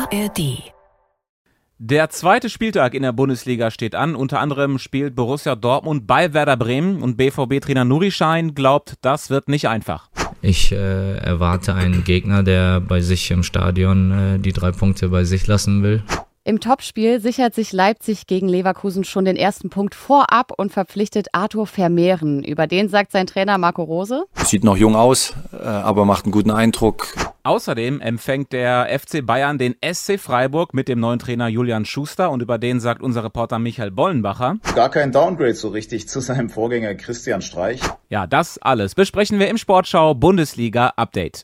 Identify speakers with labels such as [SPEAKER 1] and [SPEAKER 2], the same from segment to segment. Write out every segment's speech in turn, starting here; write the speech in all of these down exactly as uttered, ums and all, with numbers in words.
[SPEAKER 1] A R D.
[SPEAKER 2] Der zweite Spieltag in der Bundesliga steht an. Unter anderem spielt Borussia Dortmund bei Werder Bremen und B V B-Trainer Nuri Sahin glaubt, das wird nicht einfach.
[SPEAKER 3] Ich äh, erwarte einen Gegner, der bei sich im Stadion äh, die drei Punkte bei sich lassen will.
[SPEAKER 4] Im Topspiel sichert sich Leipzig gegen Leverkusen schon den ersten Punkt vorab und verpflichtet Arthur Vermeeren. Über den sagt sein Trainer Marco Rose:
[SPEAKER 5] Sieht noch jung aus, aber macht einen guten Eindruck.
[SPEAKER 2] Außerdem empfängt der F C Bayern den S C Freiburg mit dem neuen Trainer Julian Schuster und über den sagt unser Reporter Michael Bollenbacher:
[SPEAKER 6] Gar kein Downgrade so richtig zu seinem Vorgänger Christian Streich.
[SPEAKER 2] Ja, das alles besprechen wir im Sportschau Bundesliga Update.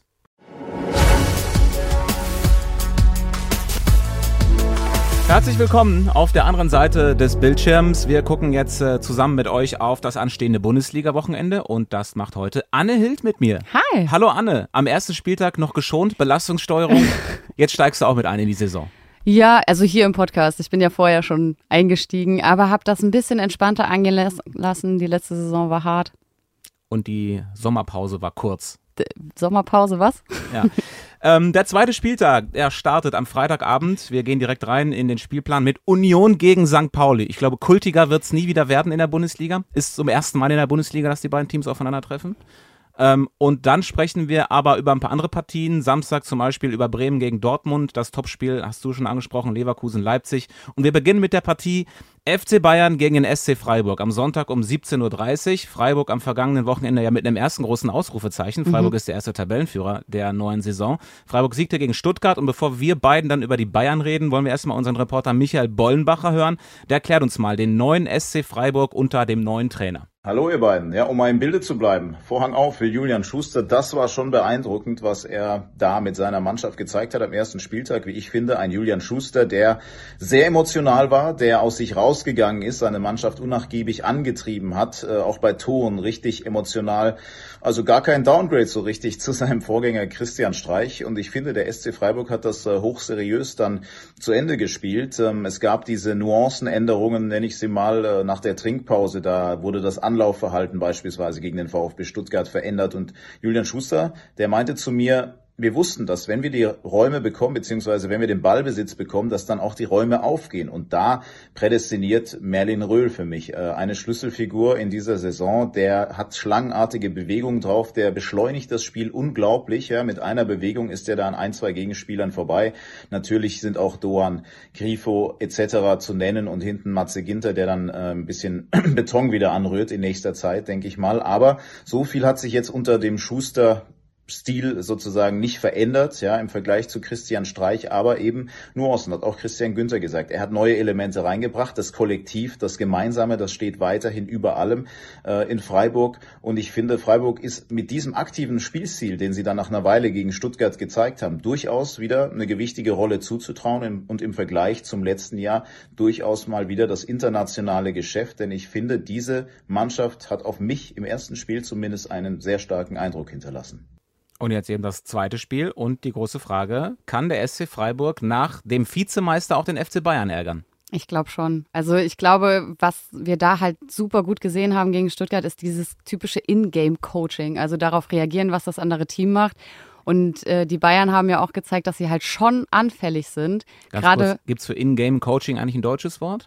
[SPEAKER 2] Herzlich willkommen auf der anderen Seite des Bildschirms. Wir gucken jetzt äh, zusammen mit euch auf das anstehende Bundesliga-Wochenende und das macht heute Anne Hild mit mir.
[SPEAKER 4] Hi.
[SPEAKER 2] Hallo Anne, am ersten Spieltag noch geschont, Belastungssteuerung. Jetzt steigst du auch mit ein in die Saison.
[SPEAKER 4] Ja, also hier im Podcast. Ich bin ja vorher schon eingestiegen, aber habe das ein bisschen entspannter angehen lassen. Die letzte Saison war hart.
[SPEAKER 2] Und die Sommerpause war kurz.
[SPEAKER 4] D- Sommerpause, was?
[SPEAKER 2] Ja. ähm, der zweite Spieltag, der startet am Freitagabend. Wir gehen direkt rein in den Spielplan mit Union gegen Sankt Pauli. Ich glaube, kultiger wird es nie wieder werden in der Bundesliga. Ist zum ersten Mal in der Bundesliga, dass die beiden Teams aufeinandertreffen. Ähm, und dann sprechen wir aber über ein paar andere Partien. Samstag zum Beispiel über Bremen gegen Dortmund. Das Topspiel hast du schon angesprochen, Leverkusen-Leipzig. Und wir beginnen mit der Partie F C Bayern gegen den S C Freiburg. Am Sonntag um siebzehn Uhr dreißig. Freiburg am vergangenen Wochenende ja mit einem ersten großen Ausrufezeichen. Freiburg mhm. ist der erste Tabellenführer der neuen Saison. Freiburg siegte gegen Stuttgart. Und bevor wir beiden dann über die Bayern reden, wollen wir erstmal unseren Reporter Michael Bollenbacher hören. Der erklärt uns mal den neuen S C Freiburg unter dem neuen Trainer.
[SPEAKER 6] Hallo ihr beiden. Ja, um mal im Bilde zu bleiben. Vorhang auf für Julian Schuster. Das war schon beeindruckend, was er da mit seiner Mannschaft gezeigt hat am ersten Spieltag. Wie ich finde, ein Julian Schuster, der sehr emotional war, der aus sich rausgegangen ist, seine Mannschaft unnachgiebig angetrieben hat, äh, auch bei Toren richtig emotional. Also gar kein Downgrade so richtig zu seinem Vorgänger Christian Streich. Und ich finde, der S C Freiburg hat das äh, hochseriös dann zu Ende gespielt. Ähm, es gab diese Nuancenänderungen, nenne ich sie mal, äh, nach der Trinkpause. Da wurde das Anlaufverhalten beispielsweise gegen den VfB Stuttgart verändert. Und Julian Schuster, der meinte zu mir, wir wussten, dass wenn wir die Räume bekommen, beziehungsweise wenn wir den Ballbesitz bekommen, dass dann auch die Räume aufgehen. Und da prädestiniert Merlin Röhl für mich. Eine Schlüsselfigur in dieser Saison, der hat schlangenartige Bewegungen drauf, der beschleunigt das Spiel unglaublich. Ja, mit einer Bewegung ist er da an ein, zwei Gegenspielern vorbei. Natürlich sind auch Doan, Grifo et cetera zu nennen und hinten Matze Ginter, der dann äh, ein bisschen Beton wieder anrührt in nächster Zeit, denke ich mal. Aber so viel hat sich jetzt unter dem Schuster Stil sozusagen nicht verändert, ja, im Vergleich zu Christian Streich, aber eben Nuancen, hat auch Christian Günther gesagt. Er hat neue Elemente reingebracht, das Kollektiv, das Gemeinsame, das steht weiterhin über allem äh, in Freiburg und ich finde, Freiburg ist mit diesem aktiven Spielstil, den sie dann nach einer Weile gegen Stuttgart gezeigt haben, durchaus wieder eine gewichtige Rolle zuzutrauen und im Vergleich zum letzten Jahr durchaus mal wieder das internationale Geschäft, denn ich finde, diese Mannschaft hat auf mich im ersten Spiel zumindest einen sehr starken Eindruck hinterlassen.
[SPEAKER 2] Und jetzt eben das zweite Spiel und die große Frage, kann der S C Freiburg nach dem Vizemeister auch den F C Bayern ärgern?
[SPEAKER 4] Ich glaube schon. Also ich glaube, was wir da halt super gut gesehen haben gegen Stuttgart, ist dieses typische In-Game-Coaching. Also darauf reagieren, was das andere Team macht. Und äh, die Bayern haben ja auch gezeigt, dass sie halt schon anfällig sind. Gerade
[SPEAKER 2] gibt es für In-Game-Coaching eigentlich ein deutsches Wort?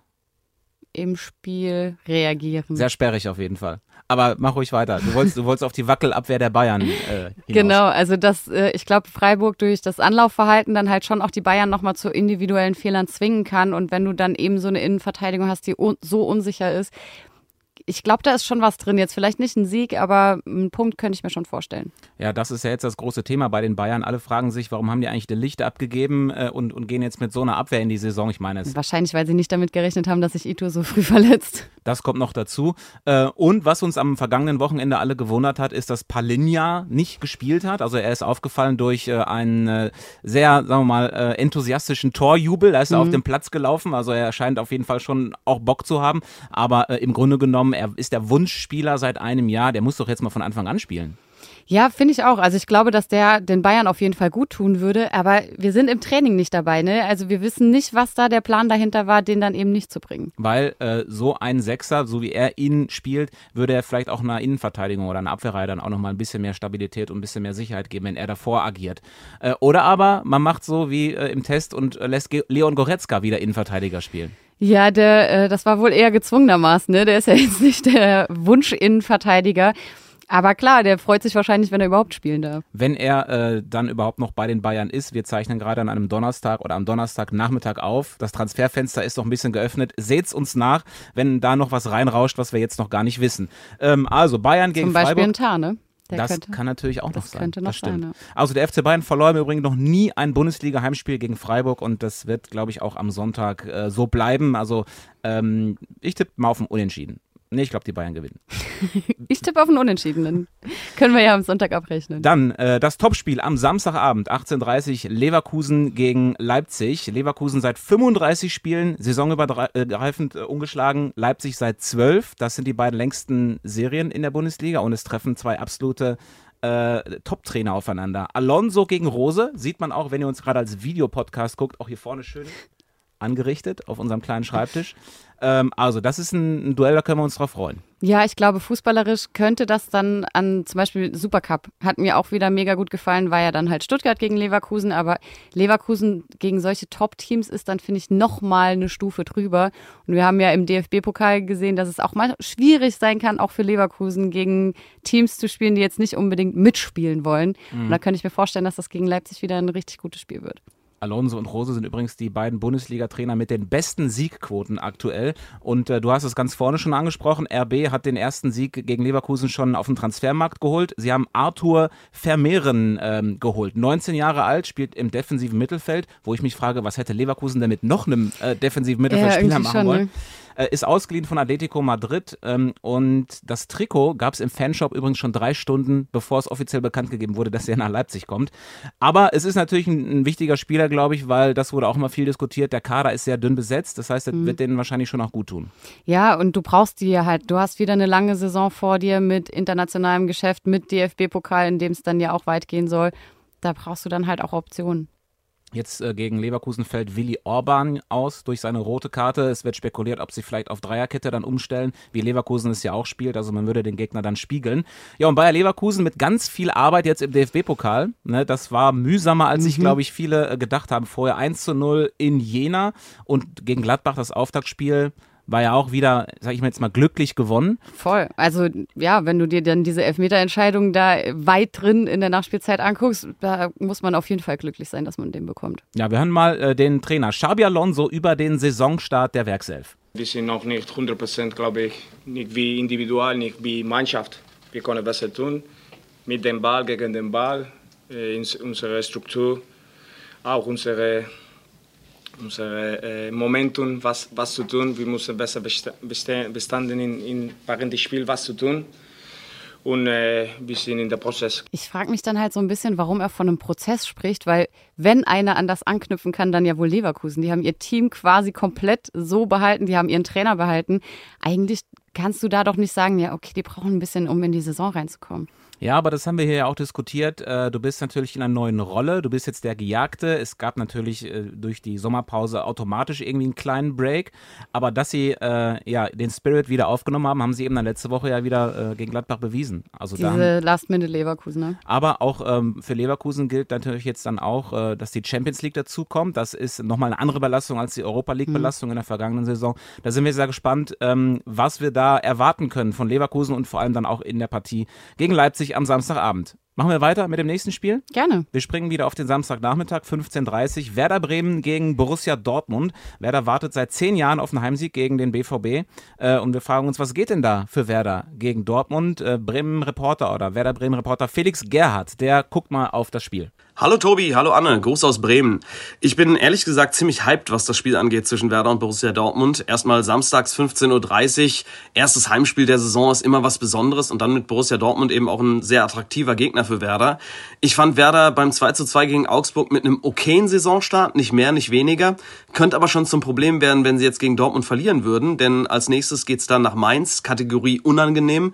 [SPEAKER 4] Im Spiel reagieren.
[SPEAKER 2] Sehr sperrig auf jeden Fall. Aber mach ruhig weiter. Du wolltest, du wolltest auf die Wackelabwehr der Bayern äh, hinaus.
[SPEAKER 4] Genau, also das, äh, ich glaube, Freiburg durch das Anlaufverhalten dann halt schon auch die Bayern nochmal zu individuellen Fehlern zwingen kann. Und wenn du dann eben so eine Innenverteidigung hast, die un- so unsicher ist, ich glaube, da ist schon was drin. Jetzt vielleicht nicht ein Sieg, aber einen Punkt könnte ich mir schon vorstellen.
[SPEAKER 2] Ja, das ist ja jetzt das große Thema bei den Bayern. Alle fragen sich, warum haben die eigentlich De Ligt abgegeben äh, und, und gehen jetzt mit so einer Abwehr in die Saison? Ich meine es.
[SPEAKER 4] Wahrscheinlich, weil sie nicht damit gerechnet haben, dass sich Ito so früh verletzt.
[SPEAKER 2] Das kommt noch dazu. Äh, und was uns am vergangenen Wochenende alle gewundert hat, ist, dass Palinja nicht gespielt hat. Also er ist aufgefallen durch äh, einen äh, sehr, sagen wir mal, äh, enthusiastischen Torjubel. Da ist er mhm. auf dem Platz gelaufen. Also er scheint auf jeden Fall schon auch Bock zu haben. Aber äh, im Grunde genommen, er ist der Wunschspieler seit einem Jahr. Der muss doch jetzt mal von Anfang an spielen.
[SPEAKER 4] Ja, finde ich auch. Also ich glaube, dass der den Bayern auf jeden Fall gut tun würde, aber wir sind im Training nicht dabei, ne? Also wir wissen nicht, was da der Plan dahinter war, den dann eben nicht zu bringen.
[SPEAKER 2] Weil äh, so ein Sechser, so wie er ihn spielt, würde er vielleicht auch einer Innenverteidigung oder einer Abwehrreihe dann auch nochmal ein bisschen mehr Stabilität und ein bisschen mehr Sicherheit geben, wenn er davor agiert. Äh, oder aber man macht so wie äh, im Test und äh, lässt Ge- Leon Goretzka wieder Innenverteidiger spielen.
[SPEAKER 4] Ja, der, äh, das war wohl eher gezwungenermaßen, ne? Der ist ja jetzt nicht der Wunsch-Innenverteidiger. Aber klar, der freut sich wahrscheinlich, wenn er überhaupt spielen darf.
[SPEAKER 2] Wenn er äh, dann überhaupt noch bei den Bayern ist, wir zeichnen gerade an einem Donnerstag oder am Donnerstagnachmittag auf, das Transferfenster ist noch ein bisschen geöffnet, seht's uns nach, wenn da noch was reinrauscht, was wir jetzt noch gar nicht wissen. Ähm, also Bayern gegen Freiburg.
[SPEAKER 4] Zum Beispiel ein Tar, ne? Der
[SPEAKER 2] das
[SPEAKER 4] könnte,
[SPEAKER 2] kann natürlich auch noch
[SPEAKER 4] das
[SPEAKER 2] sein.
[SPEAKER 4] Könnte noch
[SPEAKER 2] das stimmt.
[SPEAKER 4] sein, ja.
[SPEAKER 2] Also der F C Bayern verlor im Übrigen noch nie ein Bundesliga-Heimspiel gegen Freiburg und das wird, glaube ich, auch am Sonntag äh, so bleiben. Also ähm, ich tippe mal auf ein Unentschieden. Nee, ich glaube, die Bayern gewinnen.
[SPEAKER 4] Ich tippe auf einen Unentschiedenen. Können wir ja am Sonntag abrechnen.
[SPEAKER 2] Dann äh, das Topspiel am Samstagabend, achtzehn Uhr dreißig, Leverkusen gegen Leipzig. Leverkusen seit fünfunddreißig Spielen, saisonübergreifend äh, ungeschlagen. Leipzig seit zwölf. Das sind die beiden längsten Serien in der Bundesliga und es treffen zwei absolute äh, Top-Trainer aufeinander. Alonso gegen Rose, sieht man auch, wenn ihr uns gerade als Videopodcast guckt, auch hier vorne schön angerichtet auf unserem kleinen Schreibtisch. Ähm, also das ist ein, ein Duell, da können wir uns drauf freuen.
[SPEAKER 4] Ja, ich glaube, fußballerisch könnte das dann an zum Beispiel Supercup, hat mir auch wieder mega gut gefallen, war ja dann halt Stuttgart gegen Leverkusen, aber Leverkusen gegen solche Top-Teams ist dann, finde ich, nochmal eine Stufe drüber. Und wir haben ja im D F B-Pokal gesehen, dass es auch mal schwierig sein kann, auch für Leverkusen gegen Teams zu spielen, die jetzt nicht unbedingt mitspielen wollen. Mhm. Und da könnte ich mir vorstellen, dass das gegen Leipzig wieder ein richtig gutes Spiel wird.
[SPEAKER 2] Alonso und Rose sind übrigens die beiden Bundesliga-Trainer mit den besten Siegquoten aktuell. Und äh, du hast es ganz vorne schon angesprochen, R B hat den ersten Sieg gegen Leverkusen schon auf dem Transfermarkt geholt. Sie haben Arthur Vermeeren ähm, geholt. neunzehn Jahre alt, spielt im defensiven Mittelfeld, wo ich mich frage, was hätte Leverkusen denn mit noch einem äh, defensiven Mittelfeldspieler ja, machen schon, wollen? Ne? Äh, ist ausgeliehen von Atletico Madrid ähm, und das Trikot gab es im Fanshop übrigens schon drei Stunden, bevor es offiziell bekannt gegeben wurde, dass er nach Leipzig kommt. Aber es ist natürlich ein, ein wichtiger Spieler, glaube ich, weil das wurde auch immer viel diskutiert. Der Kader ist sehr dünn besetzt, das heißt, das mhm. wird denen wahrscheinlich schon auch gut tun.
[SPEAKER 4] Ja, und du brauchst die halt, du hast wieder eine lange Saison vor dir mit internationalem Geschäft, mit D F B-Pokal, in dem es dann ja auch weit gehen soll. Da brauchst du dann halt auch Optionen.
[SPEAKER 2] Jetzt äh, gegen Leverkusen fällt Willi Orban aus durch seine rote Karte. Es wird spekuliert, ob sie vielleicht auf Dreierkette dann umstellen, wie Leverkusen es ja auch spielt. Also man würde den Gegner dann spiegeln. Ja, und Bayer Leverkusen mit ganz viel Arbeit jetzt im D F B-Pokal. Ne, das war mühsamer, als sich, mhm. glaube ich, viele äh, gedacht haben. Vorher eins zu null in Jena und gegen Gladbach das Auftaktspiel war ja auch wieder, sag ich mal jetzt mal, glücklich gewonnen.
[SPEAKER 4] Voll. Also ja, wenn du dir dann diese Elfmeterentscheidung da weit drin in der Nachspielzeit anguckst, da muss man auf jeden Fall glücklich sein, dass man den bekommt.
[SPEAKER 2] Ja, wir hören mal äh, den Trainer Xabi Alonso über den Saisonstart der Werkself.
[SPEAKER 1] Wir sind noch nicht hundert Prozent, glaube ich, nicht wie individual, nicht wie Mannschaft. Wir können besser tun, mit dem Ball, gegen den Ball, äh, in unsere Struktur, auch unsere Unser äh, Momentum, was, was zu tun. Wir müssen besser bestanden in, in während des Spiels was zu tun. Und äh, wir sind in der Prozess.
[SPEAKER 4] Ich frage mich dann halt so ein bisschen, warum er von einem Prozess spricht, weil wenn einer an das anknüpfen kann, dann ja wohl Leverkusen. Die haben ihr Team quasi komplett so behalten, die haben ihren Trainer behalten. Eigentlich kannst du da doch nicht sagen, ja okay, die brauchen ein bisschen, um in die Saison reinzukommen.
[SPEAKER 2] Ja, aber das haben wir hier ja auch diskutiert. Du bist natürlich in einer neuen Rolle. Du bist jetzt der Gejagte. Es gab natürlich durch die Sommerpause automatisch irgendwie einen kleinen Break. Aber dass sie äh, ja, den Spirit wieder aufgenommen haben, haben sie eben dann letzte Woche ja wieder äh, gegen Gladbach bewiesen. Also
[SPEAKER 4] diese Last-Minute-Leverkusen, ne?
[SPEAKER 2] Aber auch ähm, für Leverkusen gilt natürlich jetzt dann auch, äh, dass die Champions League dazukommt. Das ist nochmal eine andere Belastung als die Europa League-Belastung mhm. in der vergangenen Saison. Da sind wir sehr gespannt, ähm, was wir da erwarten können von Leverkusen und vor allem dann auch in der Partie gegen Leipzig am Samstagabend. Machen wir weiter mit dem nächsten Spiel?
[SPEAKER 4] Gerne.
[SPEAKER 2] Wir springen wieder auf den Samstagnachmittag, fünfzehn Uhr dreißig. Werder Bremen gegen Borussia Dortmund. Werder wartet seit zehn Jahren auf einen Heimsieg gegen den B V B. Äh, und wir fragen uns, was geht denn da für Werder gegen Dortmund? Äh, Bremen-Reporter oder Werder Bremen-Reporter Felix Gerhardt, der guckt mal auf das Spiel.
[SPEAKER 7] Hallo Tobi, hallo Anne, Gruß aus Bremen. Ich bin ehrlich gesagt ziemlich hyped, was das Spiel angeht zwischen Werder und Borussia Dortmund. Erstmal samstags fünfzehn Uhr dreißig, erstes Heimspiel der Saison ist immer was Besonderes und dann mit Borussia Dortmund eben auch ein sehr attraktiver Gegner für Werder. Ich fand Werder beim zwei zu zwei gegen Augsburg mit einem okayen Saisonstart, nicht mehr, nicht weniger. Könnte aber schon zum Problem werden, wenn sie jetzt gegen Dortmund verlieren würden, denn als nächstes geht's dann nach Mainz, Kategorie unangenehm.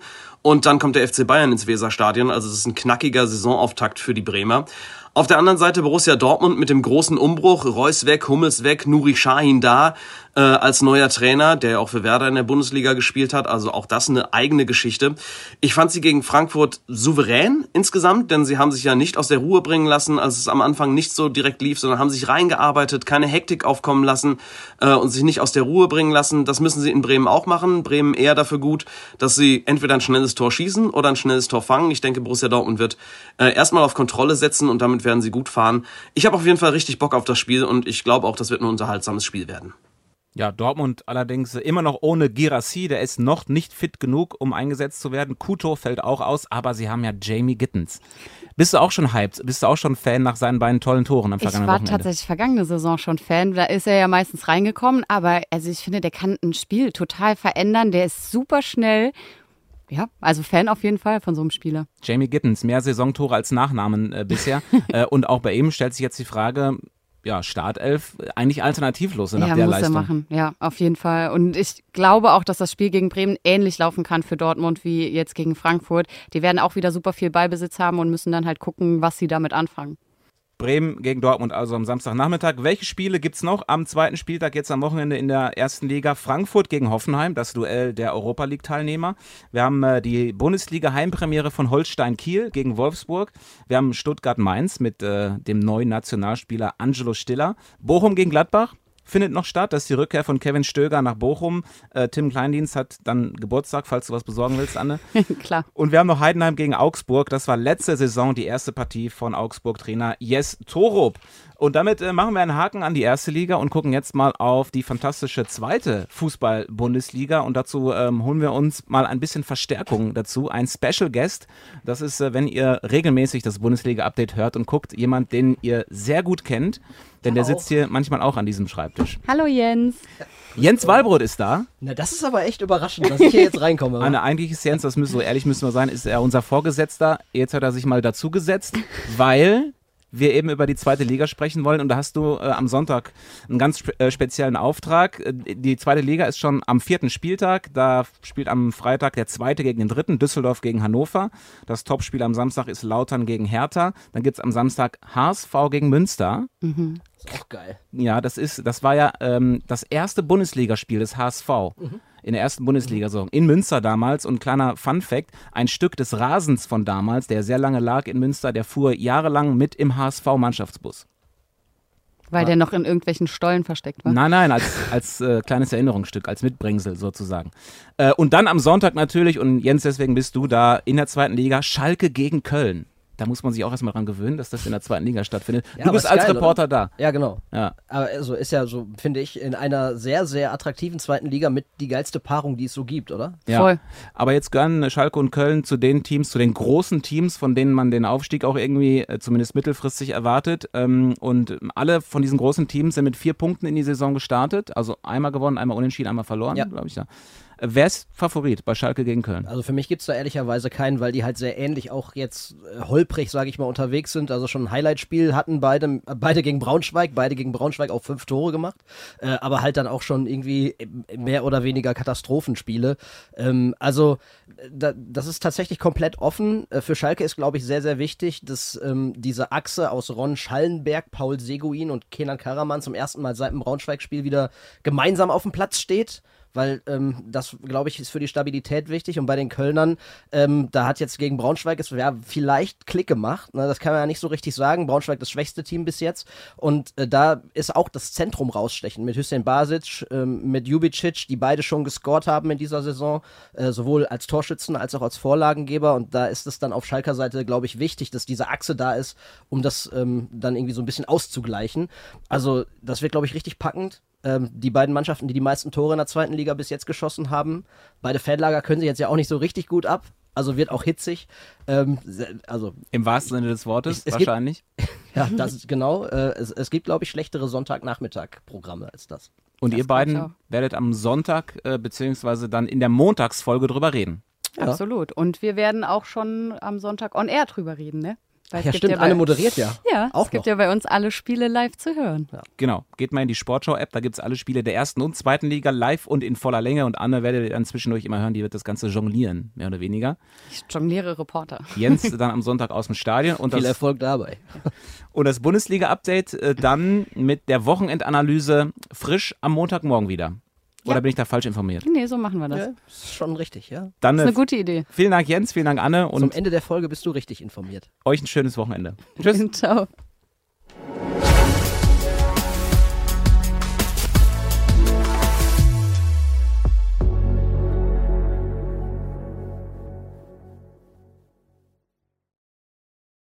[SPEAKER 7] Und dann kommt der F C Bayern ins Weserstadion. Also es ist ein knackiger Saisonauftakt für die Bremer. Auf der anderen Seite Borussia Dortmund mit dem großen Umbruch. Reus weg, Hummels weg, Nuri Sahin da äh, als neuer Trainer, der auch für Werder in der Bundesliga gespielt hat. Also auch das eine eigene Geschichte. Ich fand sie gegen Frankfurt souverän insgesamt, denn sie haben sich ja nicht aus der Ruhe bringen lassen, als es am Anfang nicht so direkt lief, sondern haben sich reingearbeitet, keine Hektik aufkommen lassen äh, und sich nicht aus der Ruhe bringen lassen. Das müssen sie in Bremen auch machen. Bremen eher dafür gut, dass sie entweder ein schnelles Tor schießen oder ein schnelles Tor fangen. Ich denke, Borussia Dortmund wird äh, erstmal auf Kontrolle setzen und damit werden sie gut fahren. Ich habe auf jeden Fall richtig Bock auf das Spiel und ich glaube auch, das wird ein unterhaltsames Spiel werden.
[SPEAKER 2] Ja, Dortmund allerdings immer noch ohne Guirassy, der ist noch nicht fit genug, um eingesetzt zu werden. Kuto fällt auch aus, aber sie haben ja Jamie Gittens. Bist du auch schon hyped? Bist du auch schon Fan nach seinen beiden tollen Toren am vergangenen Wochenende?
[SPEAKER 4] Ich war tatsächlich vergangene Saison schon Fan, da ist er ja meistens reingekommen, aber also ich finde, der kann ein Spiel total verändern, der ist super schnell. Ja, also Fan auf jeden Fall von so einem Spieler.
[SPEAKER 2] Jamie Gittens, mehr Saisontore als Nachnamen äh, bisher. äh, und auch bei ihm stellt sich jetzt die Frage, ja, Startelf, eigentlich alternativlos nach
[SPEAKER 4] ja,
[SPEAKER 2] der
[SPEAKER 4] muss
[SPEAKER 2] Leistung.
[SPEAKER 4] Er machen. Ja, auf jeden Fall. Und ich glaube auch, dass das Spiel gegen Bremen ähnlich laufen kann für Dortmund wie jetzt gegen Frankfurt. Die werden auch wieder super viel Ballbesitz haben und müssen dann halt gucken, was sie damit anfangen.
[SPEAKER 2] Bremen gegen Dortmund also am Samstagnachmittag. Welche Spiele gibt es noch am zweiten Spieltag jetzt am Wochenende in der ersten Liga? Frankfurt gegen Hoffenheim, das Duell der Europa League-Teilnehmer. Wir haben äh, die Bundesliga-Heimpremiere von Holstein Kiel gegen Wolfsburg. Wir haben Stuttgart-Mainz mit äh, dem neuen Nationalspieler Angelo Stiller. Bochum gegen Gladbach findet noch statt. Das ist die Rückkehr von Kevin Stöger nach Bochum. Äh, Tim Kleindienst hat dann Geburtstag, falls du was besorgen willst, Anne.
[SPEAKER 4] Klar.
[SPEAKER 2] Und wir haben noch Heidenheim gegen Augsburg. Das war letzte Saison die erste Partie von Augsburg-Trainer Jes Torup. Und damit äh, machen wir einen Haken an die erste Liga und gucken jetzt mal auf die fantastische zweite Fußball-Bundesliga. Und dazu ähm, holen wir uns mal ein bisschen Verstärkung dazu. Ein Special Guest. Das ist, äh, wenn ihr regelmäßig das Bundesliga-Update hört und guckt, jemand, den ihr sehr gut kennt. Denn der sitzt hier manchmal auch an diesem Schreibtisch.
[SPEAKER 4] Hallo Jens.
[SPEAKER 2] Jens Wallbrot ist da.
[SPEAKER 8] Na, das ist aber echt überraschend, dass ich hier jetzt reinkomme.
[SPEAKER 2] Anne, eigentlich ist Jens, das müssen so ehrlich müssen wir sein, ist er unser Vorgesetzter. Jetzt hat er sich mal dazugesetzt, weil wir eben über die zweite Liga sprechen wollen. Und da hast du äh, am Sonntag einen ganz spe äh, speziellen Auftrag. Äh, die zweite Liga ist schon am vierten Spieltag. Da spielt am Freitag der zweite gegen den dritten, Düsseldorf gegen Hannover. Das Topspiel am Samstag ist Lautern gegen Hertha. Dann gibt es am Samstag H S V gegen Münster.
[SPEAKER 4] Mhm.
[SPEAKER 8] Ist auch geil.
[SPEAKER 2] Ja, das ist, das war ja ähm, das erste Bundesligaspiel des H S V. Mhm. In der ersten Bundesliga-Saison. In Münster damals. Und kleiner Fun-Fact, ein Stück des Rasens von damals, der sehr lange lag in Münster, der fuhr jahrelang mit im H S V-Mannschaftsbus.
[SPEAKER 4] Weil der noch in irgendwelchen Stollen versteckt war?
[SPEAKER 2] Nein, nein, als, als äh, kleines Erinnerungsstück, als Mitbringsel sozusagen. Äh, und dann am Sonntag natürlich, und Jens, deswegen bist du da, in der zweiten Liga, Schalke gegen Köln. Da muss man sich auch erstmal dran gewöhnen, dass das in der zweiten Liga stattfindet.
[SPEAKER 8] Ja,
[SPEAKER 2] du bist als
[SPEAKER 8] geil,
[SPEAKER 2] Reporter
[SPEAKER 8] oder?
[SPEAKER 2] da.
[SPEAKER 8] Ja, genau.
[SPEAKER 2] Ja.
[SPEAKER 8] Aber also ist ja so, finde ich, in einer sehr, sehr attraktiven zweiten Liga mit die geilste Paarung, die es so gibt, oder?
[SPEAKER 2] Ja.
[SPEAKER 4] Voll.
[SPEAKER 2] Aber jetzt gehören Schalke und Köln zu den Teams, zu den großen Teams, von denen man den Aufstieg auch irgendwie äh, zumindest mittelfristig erwartet. Ähm, und alle von diesen großen Teams sind mit vier Punkten in die Saison gestartet. Also einmal gewonnen, einmal unentschieden, einmal verloren,
[SPEAKER 8] ja.
[SPEAKER 2] glaube ich. Ja. Wer ist Favorit bei Schalke gegen Köln?
[SPEAKER 8] Also für mich gibt es da ehrlicherweise keinen, weil die halt sehr ähnlich auch jetzt äh, holprig, sage ich mal, unterwegs sind. Also schon ein Highlight-Spiel hatten beide, äh, beide gegen Braunschweig, beide gegen Braunschweig auch fünf Tore gemacht, äh, aber halt dann auch schon irgendwie mehr oder weniger Katastrophenspiele. Ähm, also da, das ist tatsächlich komplett offen. Äh, für Schalke ist, glaube ich, sehr, sehr wichtig, dass ähm, diese Achse aus Ron Schallenberg, Paul Seguin und Kenan Karaman zum ersten Mal seit dem Braunschweig-Spiel wieder gemeinsam auf dem Platz steht. Weil ähm, das, glaube ich, ist für die Stabilität wichtig. Und bei den Kölnern, ähm, da hat jetzt gegen Braunschweig es ja vielleicht Klick gemacht. Ne? Das kann man ja nicht so richtig sagen. Braunschweig das schwächste Team bis jetzt. Und äh, da ist auch das Zentrum rausstechen. Mit Hüseyin Basic, ähm, mit Jubicic, die beide schon gescored haben in dieser Saison. Äh, sowohl als Torschützen als auch als Vorlagengeber. Und da ist es dann auf Schalker Seite, glaube ich, wichtig, dass diese Achse da ist, um das ähm, dann irgendwie so ein bisschen auszugleichen. Also das wird, glaube ich, richtig packend. Ähm, die beiden Mannschaften, die die meisten Tore in der zweiten Liga bis jetzt geschossen haben. Beide Fanlager können sich jetzt ja auch nicht so richtig gut ab. Also wird auch hitzig. Ähm, also
[SPEAKER 2] Im wahrsten Sinne des Wortes,
[SPEAKER 8] es, es
[SPEAKER 2] wahrscheinlich.
[SPEAKER 8] Gibt, ja, das ist genau. Äh, es, es gibt, glaube ich, schlechtere Sonntagnachmittag-Programme als das.
[SPEAKER 2] Und
[SPEAKER 4] das
[SPEAKER 2] ihr beiden werdet am Sonntag äh, beziehungsweise dann in der Montagsfolge drüber reden.
[SPEAKER 4] Ja. Absolut. Und wir werden auch schon am Sonntag on air drüber reden, ne? Weil es
[SPEAKER 8] Ja,
[SPEAKER 4] gibt
[SPEAKER 8] stimmt,
[SPEAKER 4] ja bei,
[SPEAKER 8] Anne moderiert ja.
[SPEAKER 4] Ja,
[SPEAKER 8] Auch
[SPEAKER 4] es gibt
[SPEAKER 8] noch.
[SPEAKER 4] ja bei uns alle Spiele live zu hören.
[SPEAKER 8] Ja.
[SPEAKER 2] Genau, geht mal in die Sportschau-App, da gibt es alle Spiele der ersten und zweiten Liga live und in voller Länge. Und Anne werdet ihr dann zwischendurch immer hören, die wird das Ganze jonglieren, mehr oder weniger.
[SPEAKER 4] Ich jongliere Reporter.
[SPEAKER 2] Jens dann am Sonntag aus dem Stadion. Und
[SPEAKER 8] Viel
[SPEAKER 2] das,
[SPEAKER 8] Erfolg dabei.
[SPEAKER 2] und das Bundesliga-Update äh, dann mit der Wochenendanalyse frisch am Montagmorgen wieder. Oder
[SPEAKER 4] Ja.
[SPEAKER 2] bin ich da falsch informiert?
[SPEAKER 4] Nee, so machen wir das.
[SPEAKER 8] Ja, ist schon richtig, ja.
[SPEAKER 2] Dann
[SPEAKER 4] Das
[SPEAKER 2] äh,
[SPEAKER 4] ist eine gute Idee.
[SPEAKER 2] vielen Dank Jens, vielen Dank Anne
[SPEAKER 8] Zum
[SPEAKER 2] und
[SPEAKER 8] Ende der Folge bist du richtig informiert.
[SPEAKER 2] euch ein schönes Wochenende. Tschüss.
[SPEAKER 4] Ciao.